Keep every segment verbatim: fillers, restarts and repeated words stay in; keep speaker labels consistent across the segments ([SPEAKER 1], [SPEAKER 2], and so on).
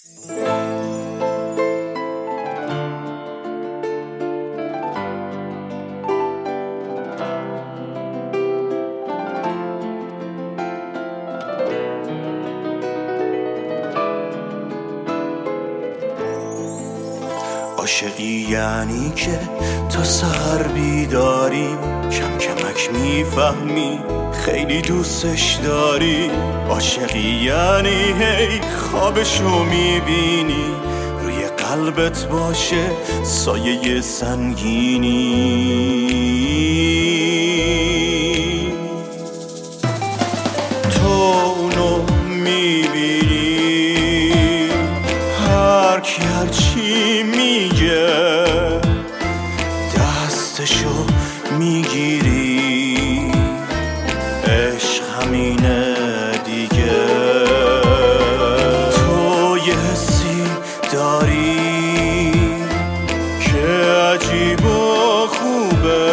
[SPEAKER 1] عاشقی یعنی که تا سر بیداری، کم کمک میفهمی خیلی دوستش داری. عاشقی یعنی هی خوابشو میبینی، روی قلبت باشه سایه سنگینی. تو اونو میبینی هر کی هر چی میگه، دستشو میگیری، عشق همینه دیگه. تو یه حسی داری که عجیب و خوبه،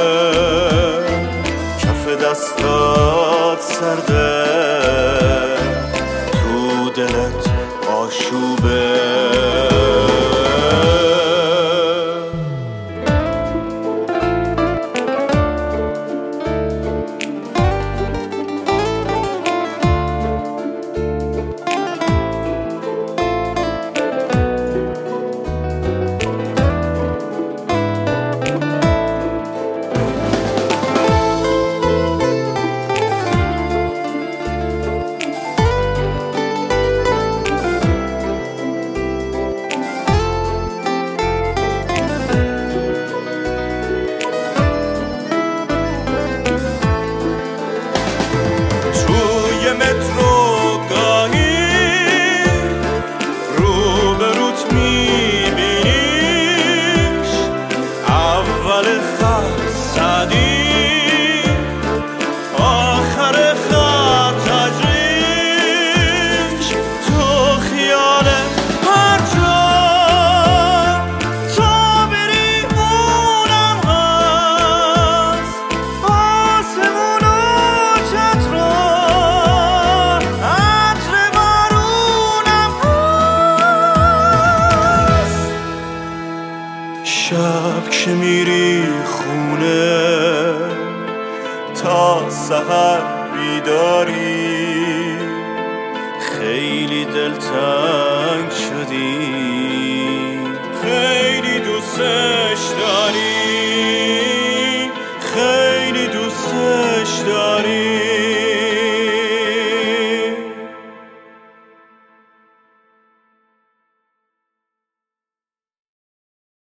[SPEAKER 1] کف دستات سرده، تو دلت آشوبه. مترو گاهی روبروت میبینیش، اول خط صدی، آخر خط تجریش. تو خیالت هر جا تا بری اونم هست، آسمون و چترا شب که میری خونه تا سحر بیداری، خیلی دلتنگ شدی، خیلی دوستش داری.